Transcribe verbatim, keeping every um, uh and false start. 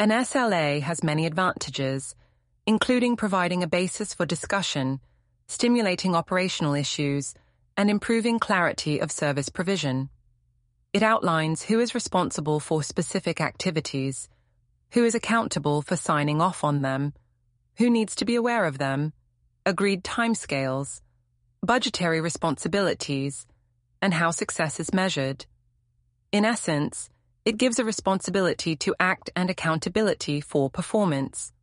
An S L A has many advantages, including providing a basis for discussion, stimulating operational issues, and improving clarity of service provision. It outlines who is responsible for specific activities, who is accountable for signing off on them, who needs to be aware of them, agreed timescales, budgetary responsibilities, and how success is measured. In essence, it gives a responsibility to act and accountability for performance.